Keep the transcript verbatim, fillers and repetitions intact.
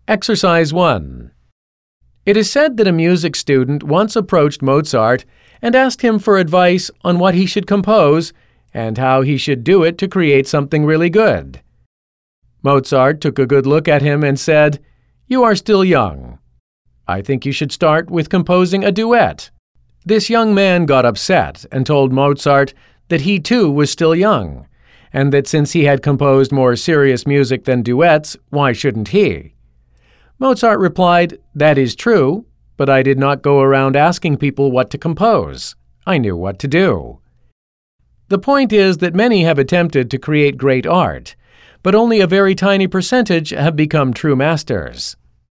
Exercise one. It is said that a music student once approached Mozart and asked him for advice on what he should compose and how he should do it to create something really good. Mozart took a good look at him and said, "You are still young. I think you should start with composing a duet." This young man got upset and told Mozart that he too was still young, and that since he had composed more serious music than duets, why shouldn't he? Mozart replied, "That is true, but I did not go around asking people what to compose. I knew what to do." The point is that many have attempted to create great art, but only a very tiny percentage have become true masters.